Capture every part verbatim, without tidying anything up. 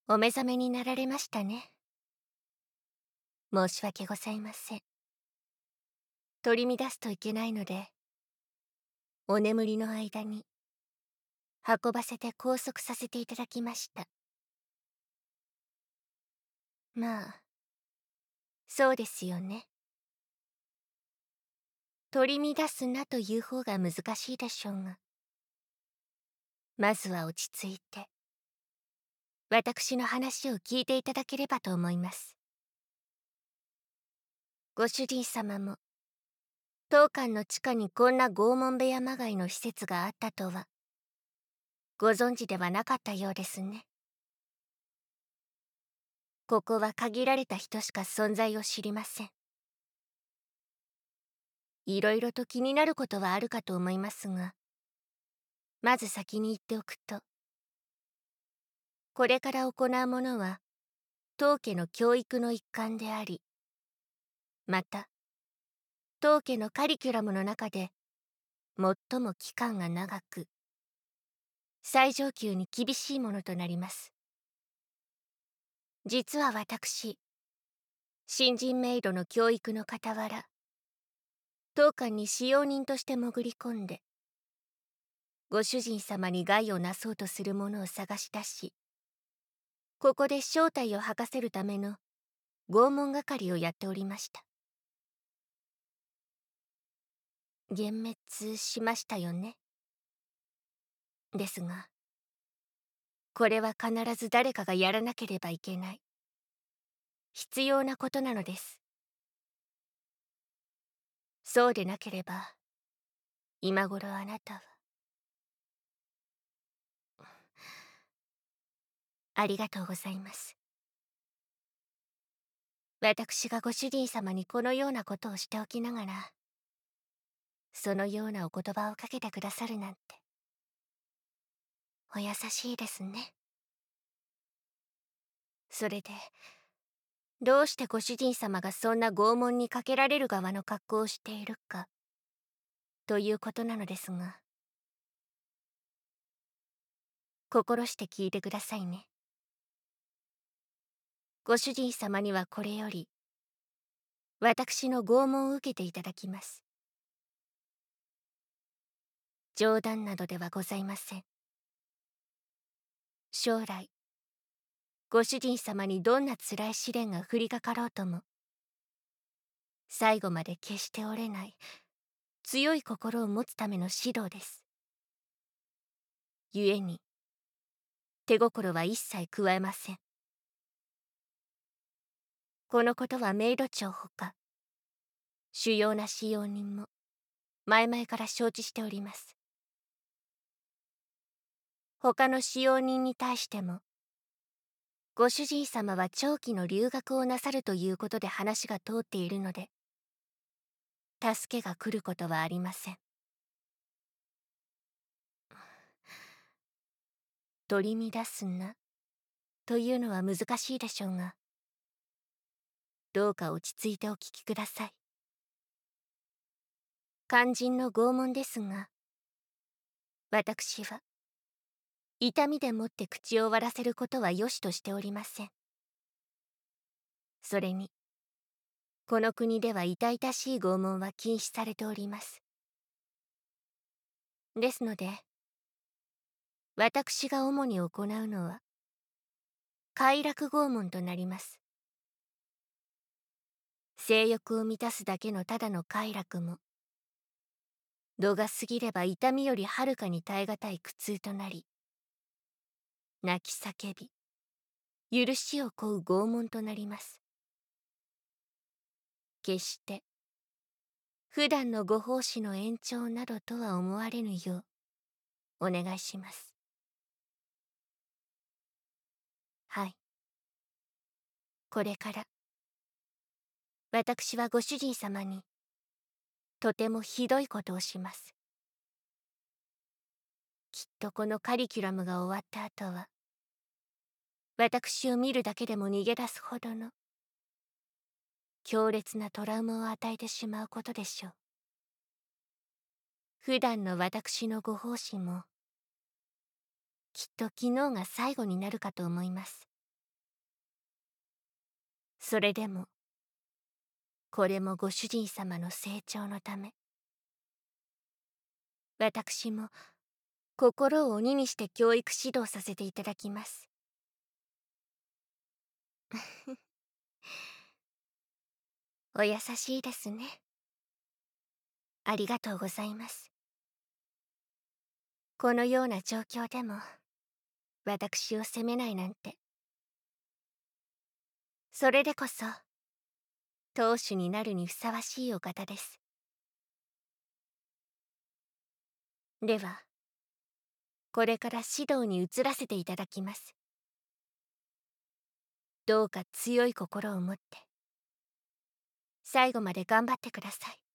お目覚めになられましたね。申し訳ございません。取り乱すといけないので、お眠りの間に運ばせて拘束させていただきました。まあ、そうですよね。取り乱すなという方が難しいでしょうが、まずは落ち着いて、私の話を聞いていただければと思います。ご主人様も、当館の地下にこんな拷問部屋まがいの施設があったとは、ご存知ではなかったようですね。ここは限られた人しか存在を知りません。いろいろと気になることはあるかと思いますが、まず先に言っておくと、これから行うものは、当家の教育の一環であり、また、当家のカリキュラムの中で、最も期間が長く、最上級に厳しいものとなります。実は私、新人メイドの教育の傍ら、当館に使用人として潜り込んで、ご主人様に害をなそうとする者を探し出し、ここで正体を吐かせるための拷問係をやっておりました。幻滅しましたよね。ですが、これは必ず誰かがやらなければいけない、必要なことなのです。そうでなければ、今頃あなたは。ありがとうございます。私がご主人様にこのようなことをしておきながら、そのようなお言葉をかけてくださるなんて、お優しいですね。それで、どうしてご主人様がそんな拷問にかけられる側の格好をしているか、ということなのですが、心して聞いてくださいね。ご主人様にはこれより、私の拷問を受けていただきます。冗談などではございません。将来、ご主人様にどんな辛い試練が降りかかろうとも、最後まで決して折れない、強い心を持つための指導です。故に、手心は一切加えません。このことはメイド長ほか、主要な使用人も、前々から承知しております。他の使用人に対しても、ご主人様は長期の留学をなさるということで話が通っているので、助けが来ることはありません。取り乱すな、というのは難しいでしょうが、どうか落ち着いてお聞きください。肝心の拷問ですが、私は、痛みでもって口を割らせることは良しとしておりません。それに、この国では痛々しい拷問は禁止されております。ですので、私が主に行うのは、快楽拷問となります。性欲を満たすだけのただの快楽も、度が過ぎれば痛みよりはるかに耐え難い苦痛となり、泣き叫び、許しを請う拷問となります。決して、普段のご奉仕の延長などとは思われぬよう、お願いします。はい。これから、私はご主人様に、とてもひどいことをします。きっとこのカリキュラムが終わった後は、私を見るだけでも逃げ出すほどの、強烈なトラウマを与えてしまうことでしょう。普段の私のご奉仕も、きっと昨日が最後になるかと思います。 それでもこれもご主人様の成長のため、私も心を鬼にして教育指導させていただきます。お優しいですね。ありがとうございます。このような状況でも私を責めないなんて。それでこそ当主になるにふさわしいお方です。ではこれから指導に移らせていただきます。どうか強い心を持って最後まで頑張ってください。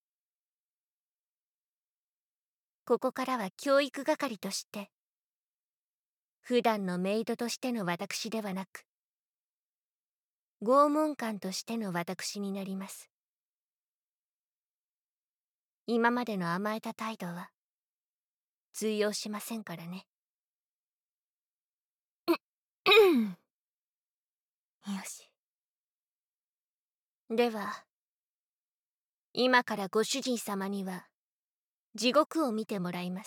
ここからは教育係として普段のメイドとしての私ではなく拷問官としての私になります。今までの甘えた態度は通用しませんからね。よし。では今からご主人様には地獄を見てもらいます。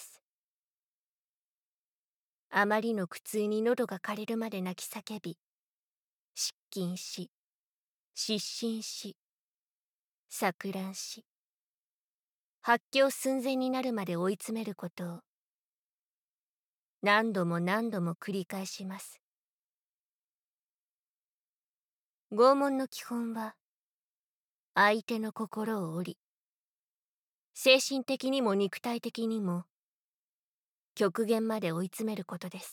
あまりの苦痛に喉が枯れるまで泣き叫び、失禁し、失神し、錯乱し、発狂寸前になるまで追い詰めることを何度も何度も繰り返します。拷問の基本は相手の心を折り、精神的にも肉体的にも極限まで追い詰めることです。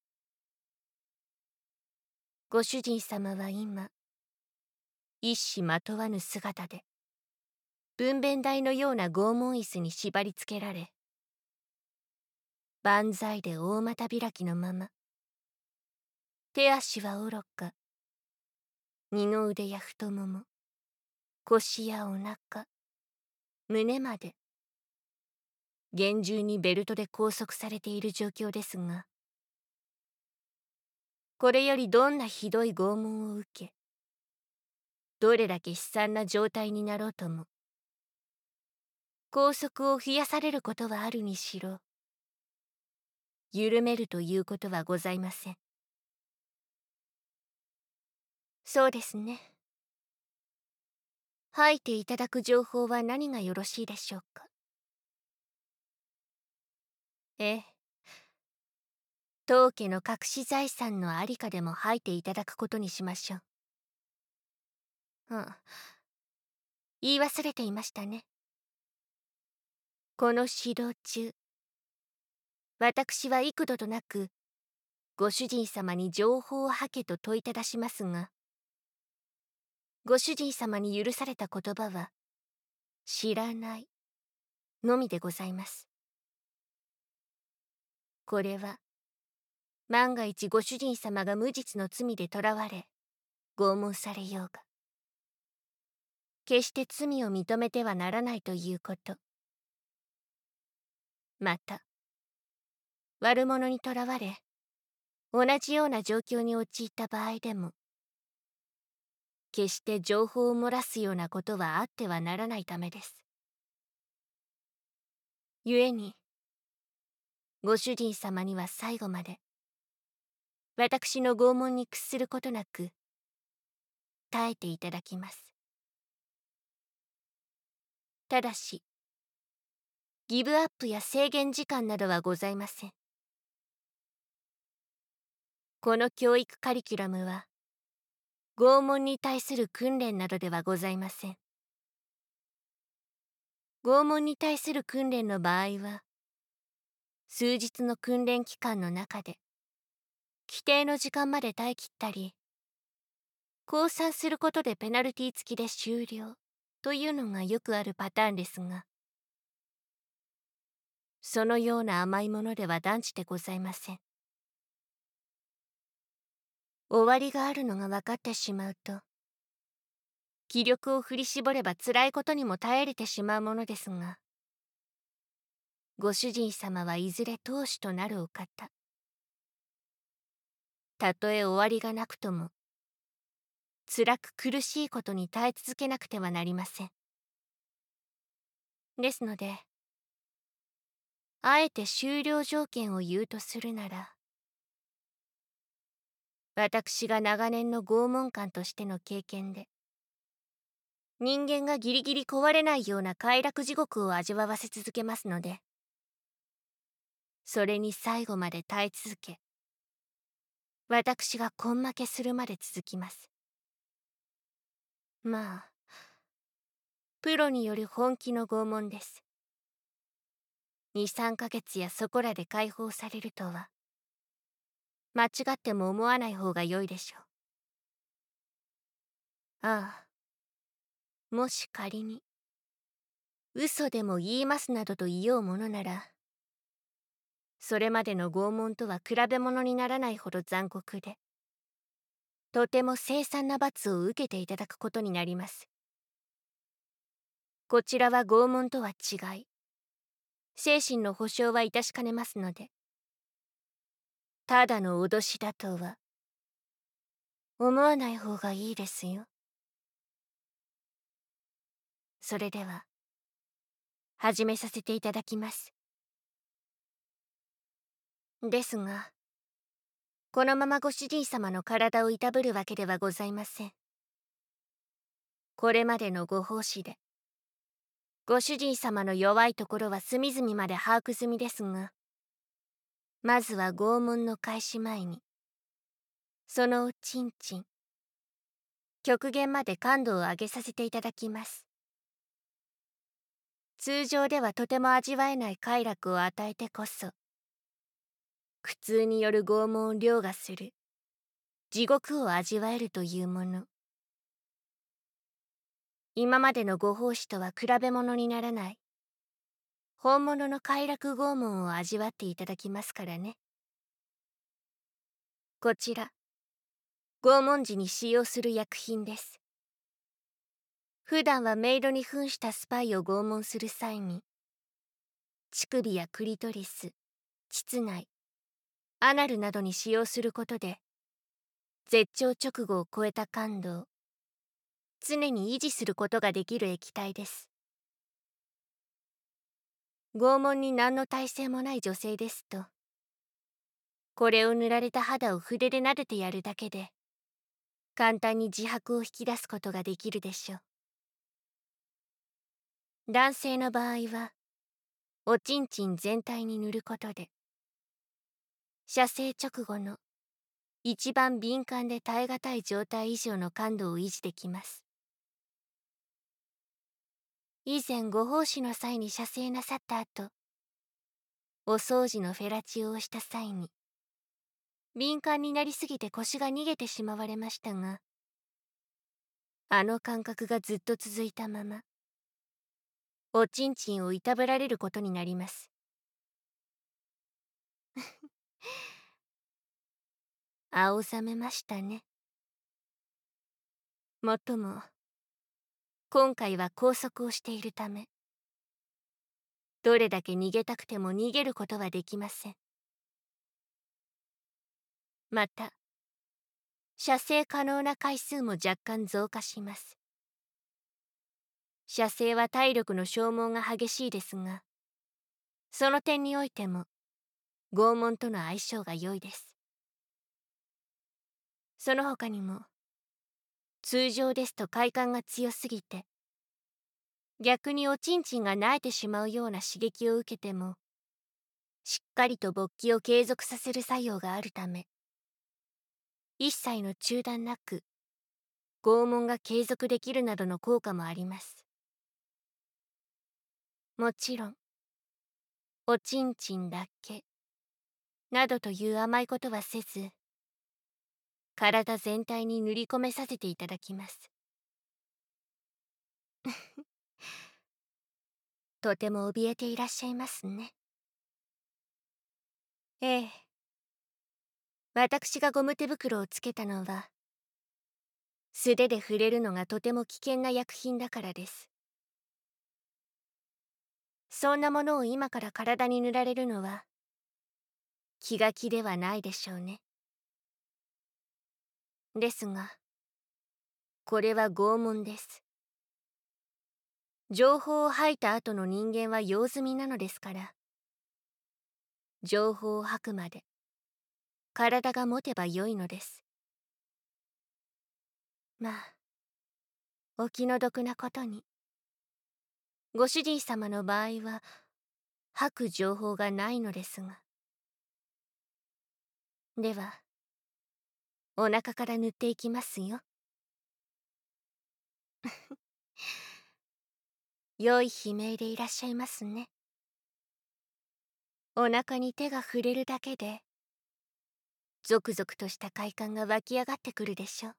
ご主人様は今一糸まとわぬ姿で分娩台のような拷問椅子に縛り付けられ、万歳で大股開きのまま、手足はおろか二の腕や太もも、腰やお腹、胸まで厳重にベルトで拘束されている状況ですが、これよりどんなひどい拷問を受け、どれだけ悲惨な状態になろうとも、拘束を増やされることはあるにしろ、緩めるということはございません。そうですね。吐いていただく情報は何がよろしいでしょうか。ええ。当家の隠し財産のありかでも吐いていただくことにしましょう。うん。言い忘れていましたね。この指導中、私は幾度となく、ご主人様に情報を吐けと問いただしますが、ご主人様に許された言葉は、知らないのみでございます。これは、万が一ご主人様が無実の罪で捕らわれ、拷問されようが、決して罪を認めてはならないということ。また、悪者に捕らわれ、同じような状況に陥った場合でも、決して情報を漏らすようなことはあってはならないためです。故に、ご主人様には最後まで、私の拷問に屈することなく、耐えていただきます。ただし、ギブアップや制限時間などはございません。この教育カリキュラムは、拷問に対する訓練などではございません。拷問に対する訓練の場合は、数日の訓練期間の中で、規定の時間まで耐え切ったり、降参することでペナルティ付きで終了というのがよくあるパターンですが、そのような甘いものでは断じてございません。終わりがあるのが分かってしまうと、気力を振り絞れば辛いことにも耐えれてしまうものですが、ご主人様はいずれ当主となるお方。たとえ終わりがなくとも、 辛く苦しいことに耐え続けなくてはなりません。ですので、あえて終了条件を言うとするなら、私が長年の拷問官としての経験で、人間がギリギリ壊れないような快楽地獄を味わわせ続けますので、それに最後まで耐え続け、私が根負けするまで続きます。まあ、プロによる本気の拷問です。に、さんかげつやそこらで解放されるとは、間違っても思わない方が良いでしょう。ああ、もし仮に、嘘でも言いますなどと言おうものなら、それまでの拷問とは比べ物にならないほど残酷で、とても凄惨な罰を受けていただくことになります。こちらは拷問とは違い、精神の保障は致しかねますので、ただの脅しだとは思わない方がいいですよ。それでは始めさせていただきます。ですが、このままご主人様の体をいたぶるわけではございません。これまでのご奉仕で、ご主人様の弱いところは隅々まで把握済みですが、まずは拷問の開始前に、そのおちんちん、極限まで感度を上げさせていただきます。通常ではとても味わえない快楽を与えてこそ、苦痛による拷問を凌駕する地獄を味わえるというもの。今までのご奉仕とは比べ物にならない本物の快楽拷問を味わっていただきますからね。こちら、拷問時に使用する薬品です。普段はメイドに扮したスパイを拷問する際に、乳首やクリトリス、膣内、アナルなどに使用することで、絶頂直後を超えた感度を常に維持することができる液体です。拷問に何の耐性もない女性ですと、これを塗られた肌を筆で撫でてやるだけで、簡単に自白を引き出すことができるでしょう。男性の場合は、おちんちん全体に塗ることで、射精直後の一番敏感で耐え難い状態以上の感度を維持できます。以前ご奉仕の際に射精なさった後、お掃除のフェラチオをした際に、敏感になりすぎて腰が逃げてしまわれましたが、あの感覚がずっと続いたまま、おちんちんをいたぶられることになります。青ざめましたね。もっとも、今回は拘束をしているため、どれだけ逃げたくても逃げることはできません。また、射精可能な回数も若干増加します。射精は体力の消耗が激しいですが、その点においても拷問との相性が良いです。その他にも、通常ですと快感が強すぎて、逆におちんちんが萎えてしまうような刺激を受けても、しっかりと勃起を継続させる作用があるため、一切の中断なく拷問が継続できるなどの効果もあります。もちろん、おちんちんだけなどという甘いことはせず、体全体に塗り込めさせていただきます。とても怯えていらっしゃいますね。ええ。私がゴム手袋をつけたのは、素手で触れるのがとても危険な薬品だからです。そんなものを今から体に塗られるのは、気が気ではないでしょうね。ですが、 これは拷問です。情報を吐いた後の人間は用済みなのですから、情報を吐くまで体が持てばよいのです。まあ、お気の毒なことに、ご主人様の場合は吐く情報がないのですが。では、お腹から塗っていきますよ。良い悲鳴でいらっしゃいますね。お腹に手が触れるだけでゾクゾクとした快感が湧き上がってくるでしょ。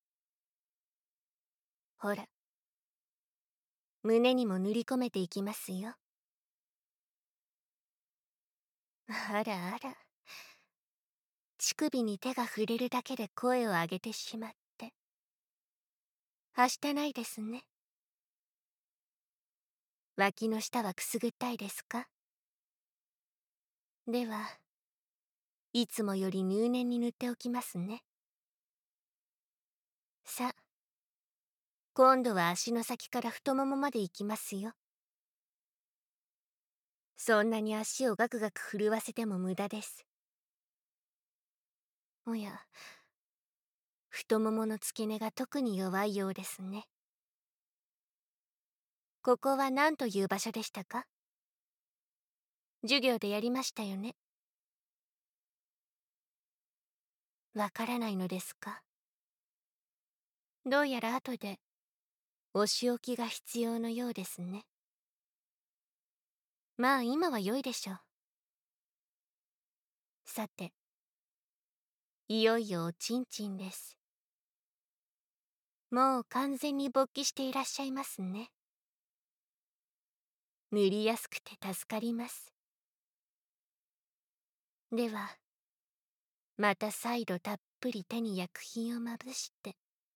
ほら、胸にも塗り込めていきますよ。あらあら、乳首に手が触れるだけで声を上げてしまって、はしたないですね。脇の下はくすぐったいですか？では、いつもより入念に塗っておきますね。さあ、今度は足の先から太ももまで行きますよ。そんなに足をガクガク震わせても無駄です。おや、太ももの付け根が特に弱いようですね。ここは何という場所でしたか？授業でやりましたよね。わからないのですか？どうやら後でお仕置きが必要のようですね。まあ今は良いでしょう。さて、いよいよおちんちんです。もう完全に勃起していらっしゃいますね。塗りやすくて助かります。では、また再度たっぷり手に薬品をまぶして。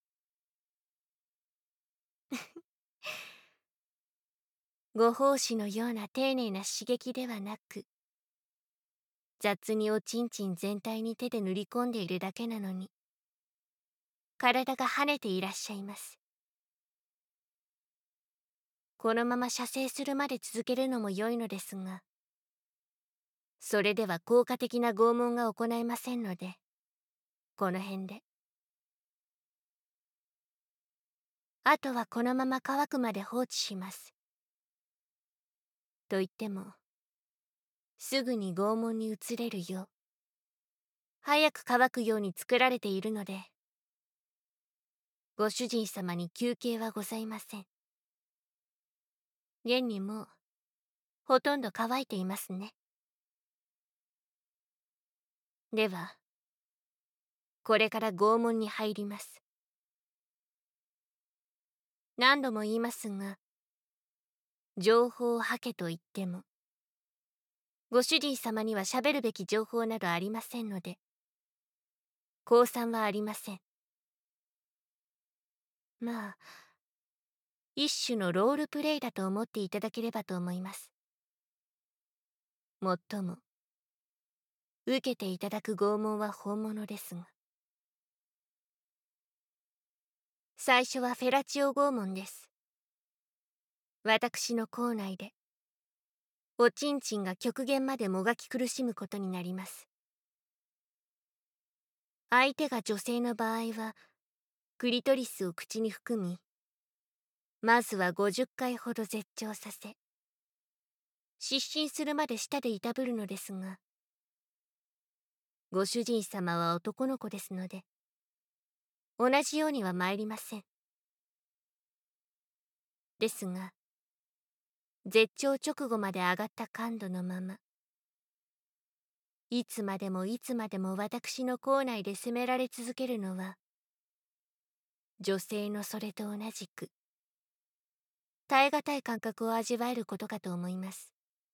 ご奉仕のような丁寧な刺激ではなく、雑におちんちん全体に手で塗り込んでいるだけなのに、体が跳ねていらっしゃいます。このまま射精するまで続けるのも良いのですが、それでは効果的な拷問が行えませんので、この辺で。あとはこのまま乾くまで放置します。と言っても、すぐに拷問に移れるよう、早く乾くように作られているので、ご主人様に休憩はございません。現にもう、ほとんど乾いていますね。では、これから拷問に入ります。何度も言いますが、情報を吐けと言っても、ご主人様には喋るべき情報などありませんので、降参はありません。まあ、一種のロールプレイだと思っていただければと思います。もっとも、受けていただく拷問は本物ですが。最初はフェラチオ拷問です。私の口内で、おちんちんが極限までもがき苦しむことになります。相手が女性の場合は、クリトリスを口に含み、まずはごじゅっかいほど絶頂させ、失神するまで舌でいたぶるのですが、ご主人様は男の子ですので、同じようには参りません。ですが、絶頂直後まで上がった感度のまま、いつまでもいつまでも私の口内で責められ続けるのは、女性のそれと同じく、耐え難い感覚を味わえることかと思います。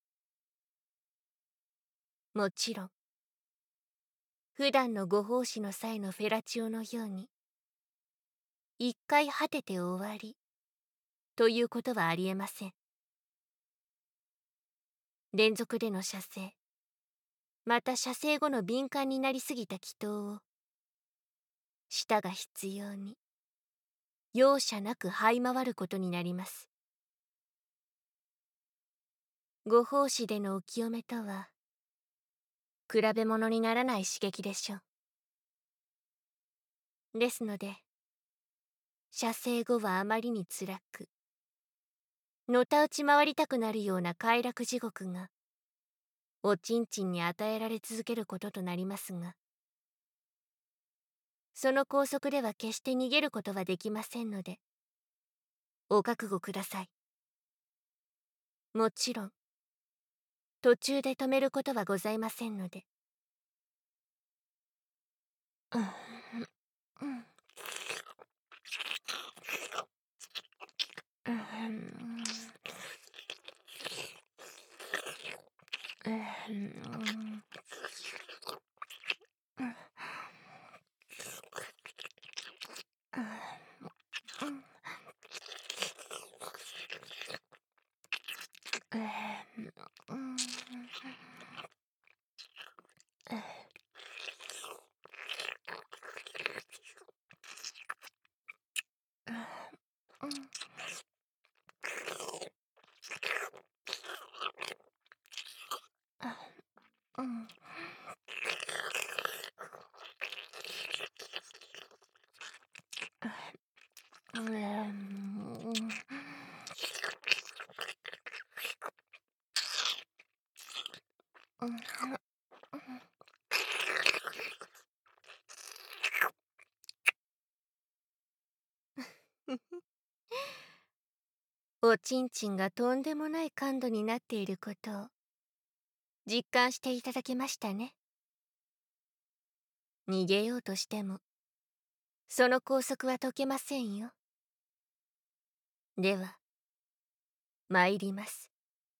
もちろん、普段のご奉仕の際のフェラチオのように、一回果てて終わり、ということはありえません。連続での射精、また射精後の敏感になりすぎた祈祷を、舌が必要に、 容赦なく這い回ることになります。ご奉仕でのお清めとは比べ物にならない刺激でしょう。ですので射精後はあまりにつらく、のたうち回りたくなるような快楽地獄がおちんちんに与えられ続けることとなりますが、その拘束では決して逃げることはできませんのでお覚悟ください。もちろん途中で止めることはございませんので。うんうんうんうんおちんちんがとんでもない感度になっていることを実感していただけましたね。逃げようとしてもその拘束は解けませんよ。では参ります。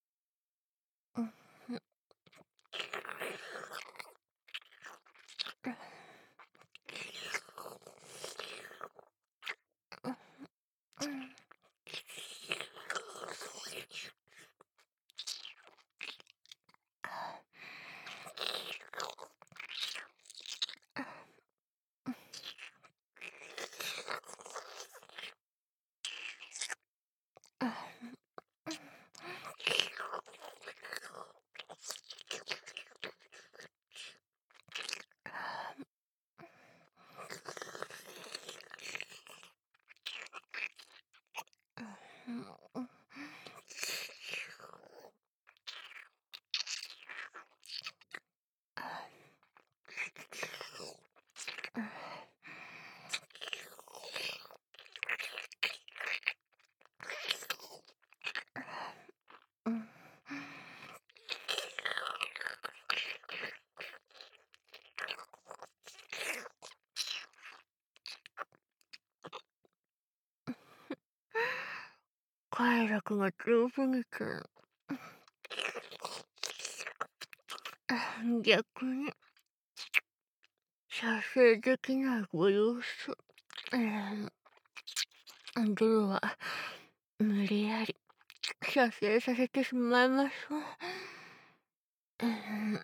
快楽が強すぎて逆に射精できないご様子。では無理やり射精させてしまいましょう。うん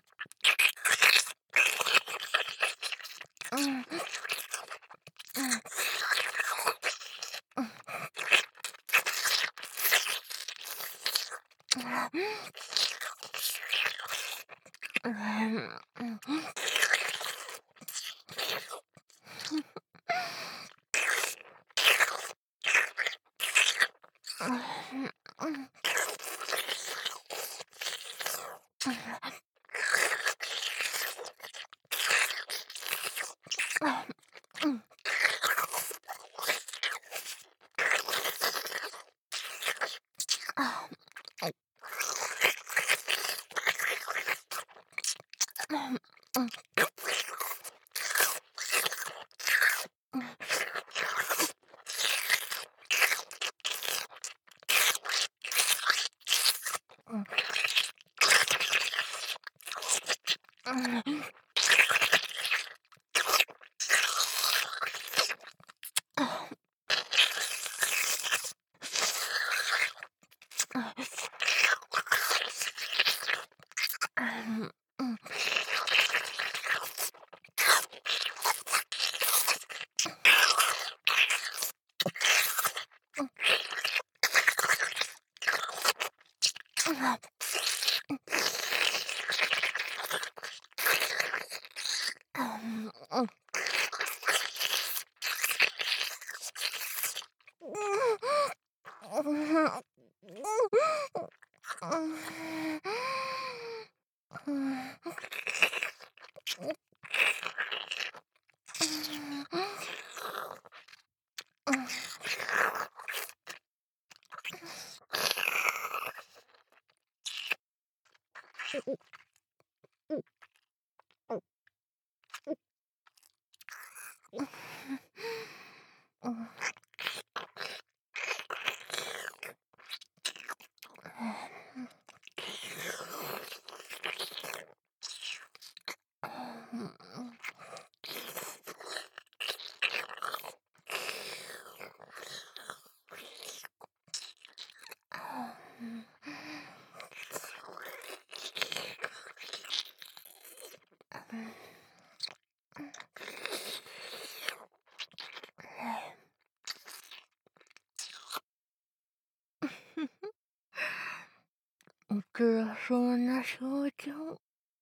辛そうな表情。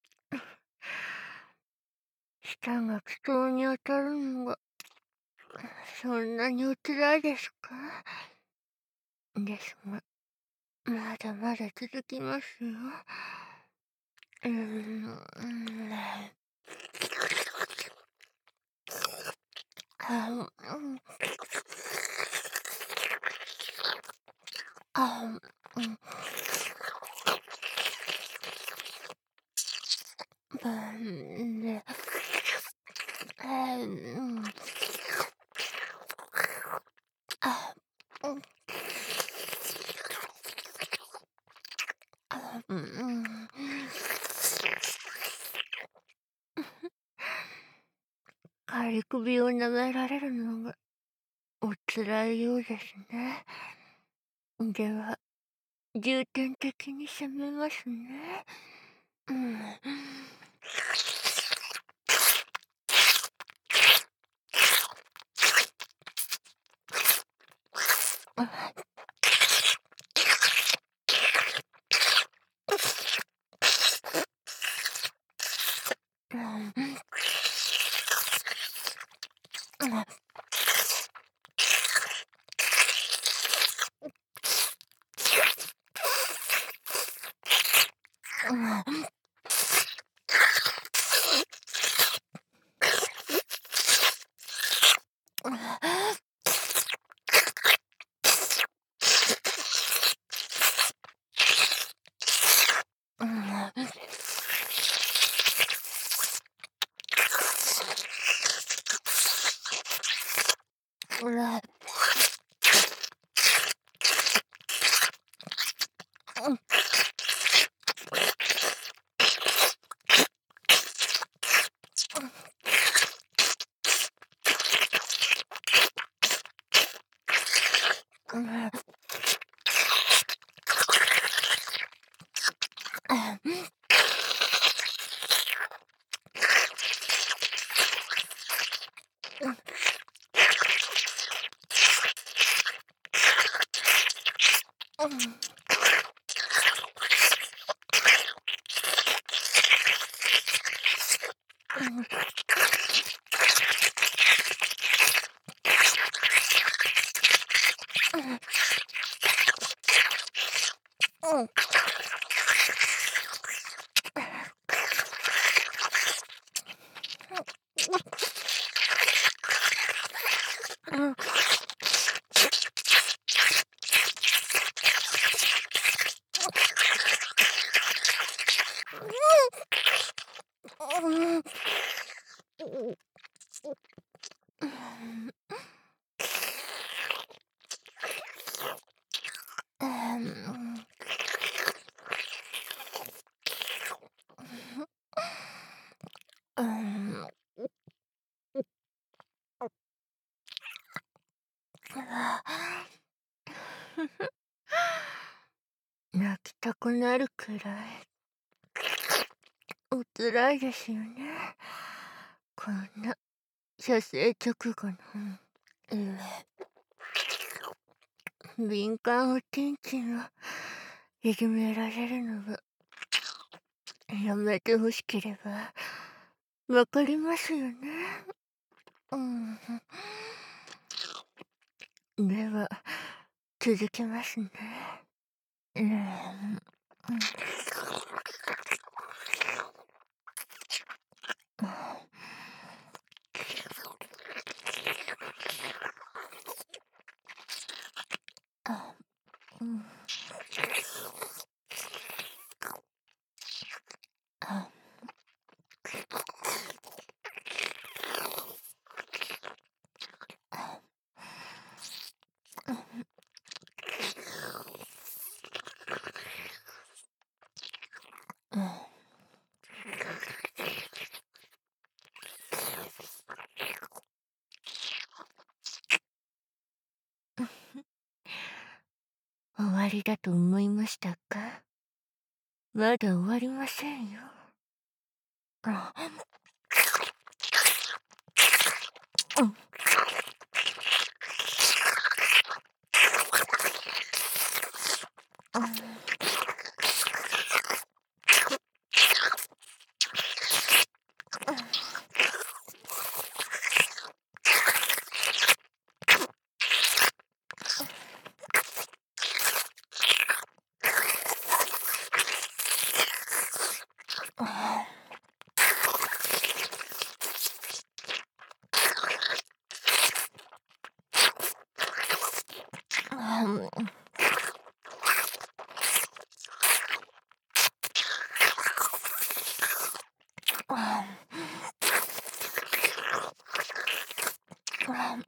舌が気筒に当たるのがそんなにお辛いですか？ですが、まだまだ続きますよ。うーん。あうんあうんうんで、うんあうんうん仮首を舐められるのがお辛いようですね。では、重点的に攻めますね。うん。泣きたくなるくらいお辛いですよね。こんな射精直後の、うん、敏感おちんちんをいじめられるのはやめてほしければわかりますよね。うん。では続けますね。うん。うん。あ、うん。あ。うん。終わりだと思いましたか？まだ終わりませんよ。あ。うん。うん。ああ。うん。ああ。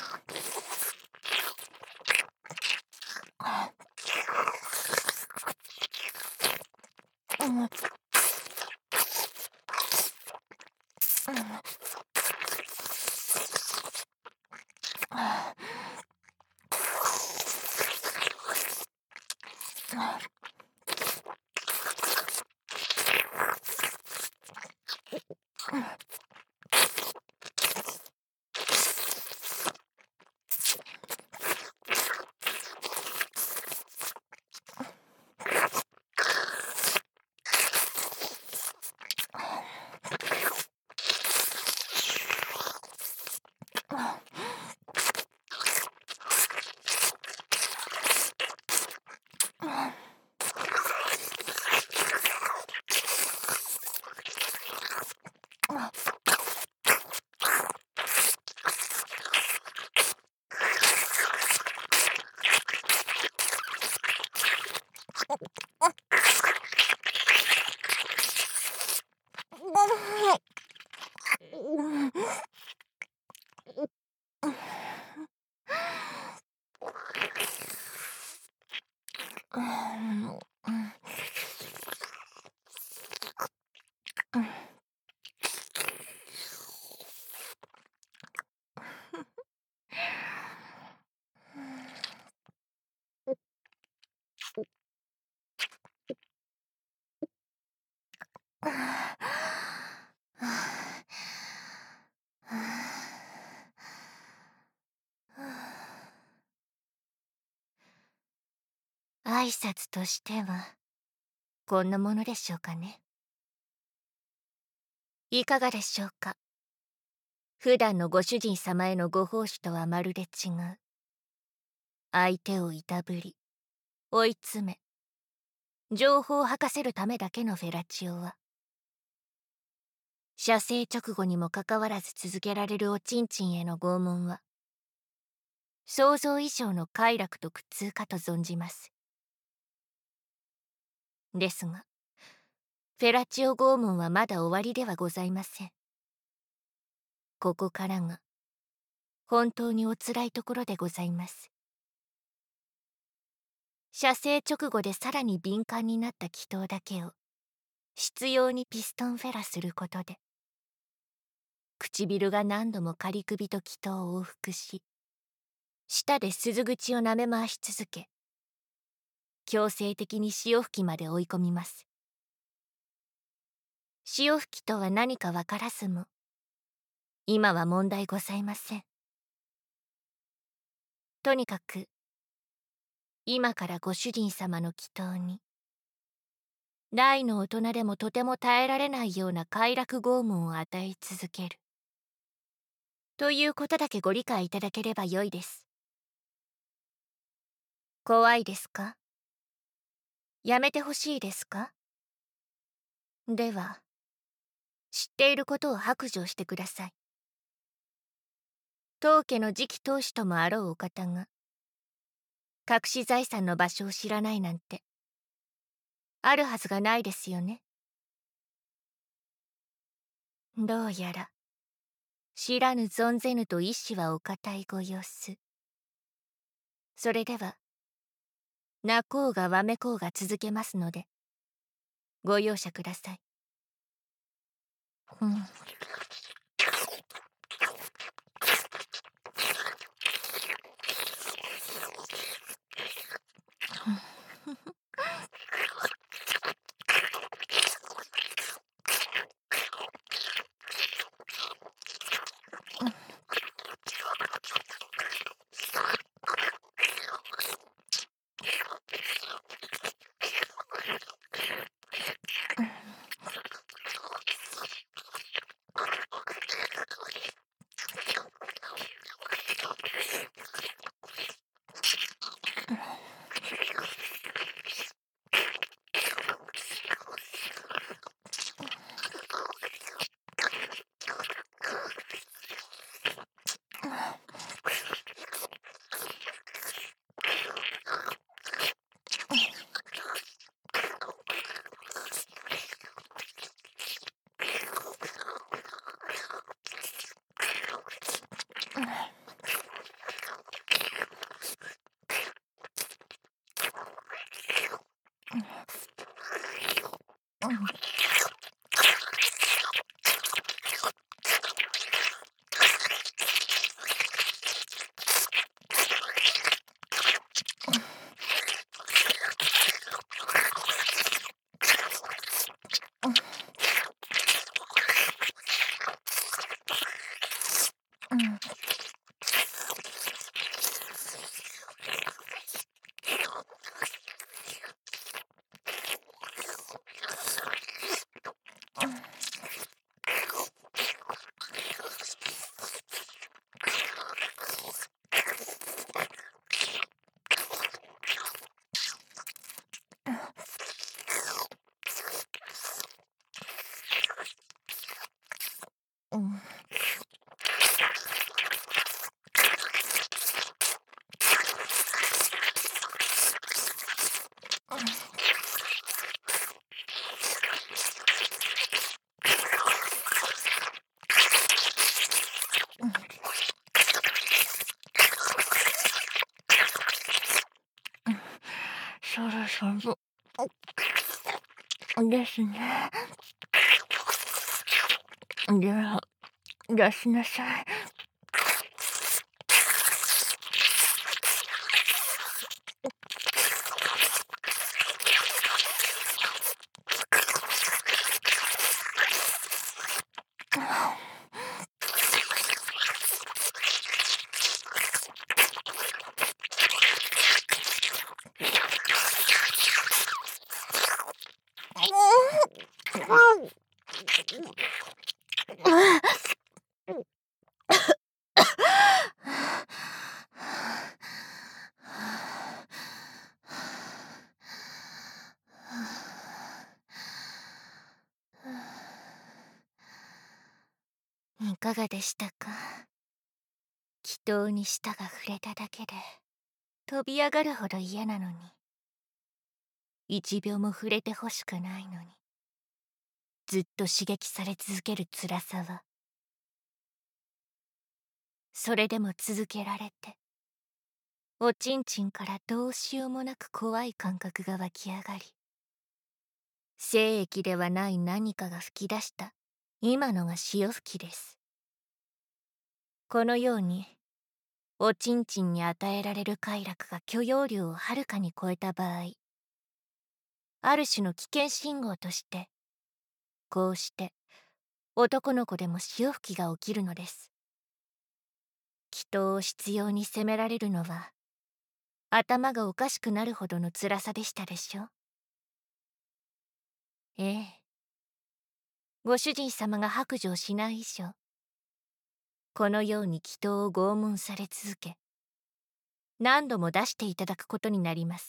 あ。うん。うん。ああ。挨拶としてはこんなものでしょうかね。いかがでしょうか。普段のご主人様へのご奉仕とはまるで違う。相手をいたぶり追い詰め情報を吐かせるためだけのフェラチオは、射精直後にもかかわらず続けられるおちんちんへの拷問は想像以上の快楽と苦痛かと存じます。ですがフェラチオ拷問はまだ終わりではございません。ここからが本当におつらいところでございます。射精直後でさらに敏感になった気筒だけを執拗にピストンフェラすることで、唇が何度も仮首と気筒を往復し、舌で鈴口を舐め回し続け、強制的に潮吹きまで追い込みます。潮吹きとは何かわからずも今は問題ございません。とにかく今からご主人様の祈祷に、大の大人でもとても耐えられないような快楽拷問を与え続ける。ということだけご理解いただければよいです。怖いですか？やめてほしいですか？では、知っていることを白状してください。当家の次期当主ともあろうお方が、隠し財産の場所を知らないなんて、あるはずがないですよね。どうやら、知らぬ存ぜぬと意志はお固いご様子。それでは、泣こうがわめこうが続けますので、ご容赦ください。うん。うん。そろそろですね。では、出しなさい。いかがでしたか？祈祷に舌が触れただけで飛び上がるほど嫌なのに、一秒も触れてほしくないのに、ずっと刺激され続ける辛さは、それでも続けられて、おちんちんからどうしようもなく怖い感覚が湧き上がり、精液ではない何かが吹き出した今のが潮吹きです。このようにおちんちんに与えられる快楽が許容量をはるかに超えた場合、ある種の危険信号として、こうして男の子でも潮吹きが起きるのです。祈祷を執拗に責められるのは頭がおかしくなるほどの辛さでしたでしょ。ええ、ご主人様が白状しない以上、このように祈祷を拷問され続け、何度も出していただくことになります。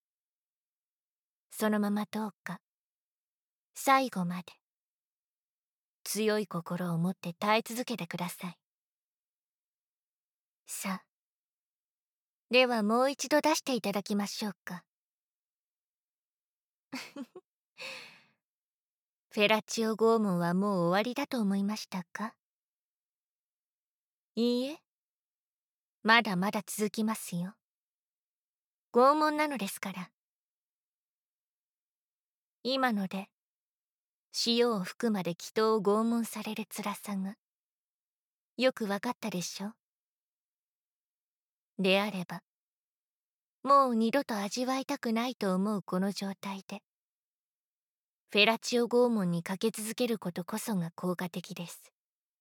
そのままどうか最後まで強い心を持って耐え続けてください。さあ、ではもう一度出していただきましょうか。フェラチオ拷問はもう終わりだと思いましたか？いいえ、まだまだ続きますよ。拷問なのですから。今ので塩を吹くまで祈祷を拷問される辛さがよくわかったでしょ。であればもう二度と味わいたくないと思うこの状態でフェラチオ拷問にかけ続けることこそが効果的です。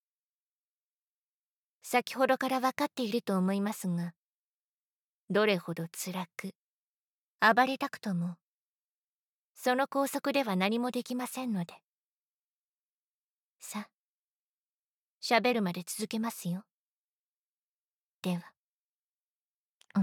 先ほどから分かっていると思いますが、どれほど辛く暴れたくともその拘束では何もできませんので。さあ、喋るまで続けますよ。では。うん。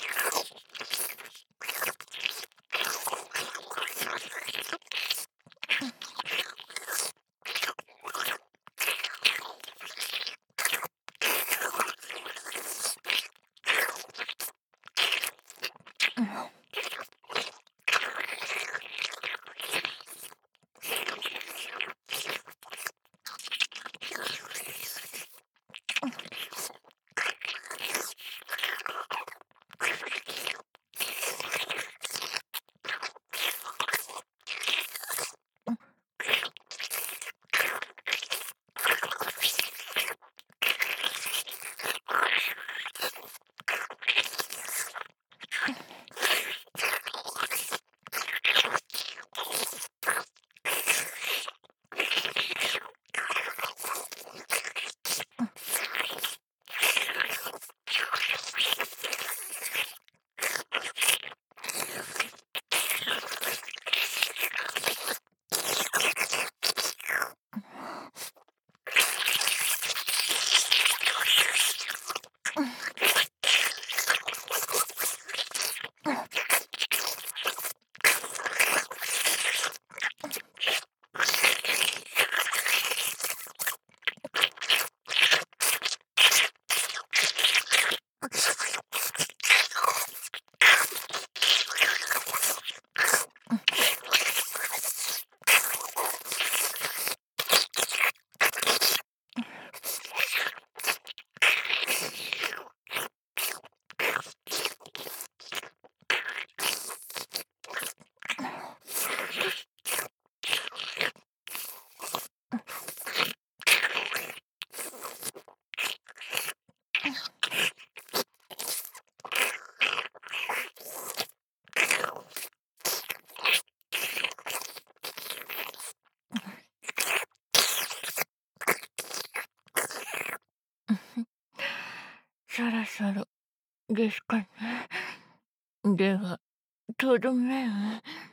そろそろですかね。ではとどめを。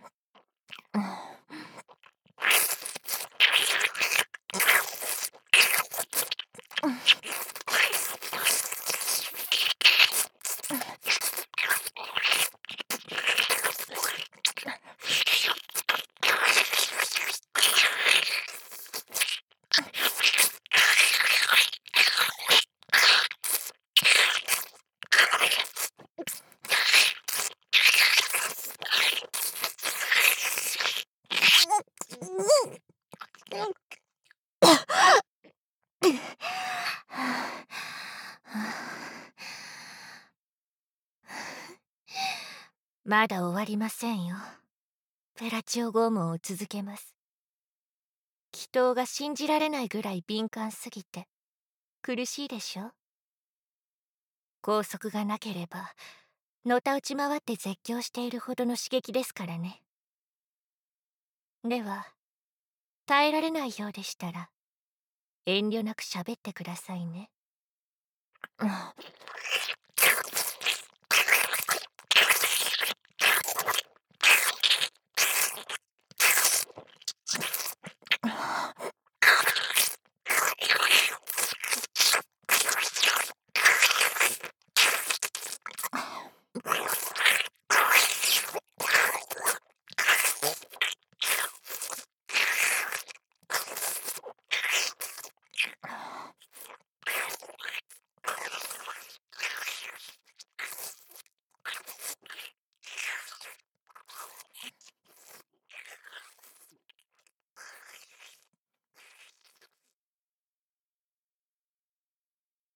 まだ終わりませんよ。フェラチオ拷問を続けます。祈祷が信じられないぐらい敏感すぎて苦しいでしょ。拘束がなければのたうち回って絶叫しているほどの刺激ですからね。では耐えられないようでしたら遠慮なく喋ってくださいね。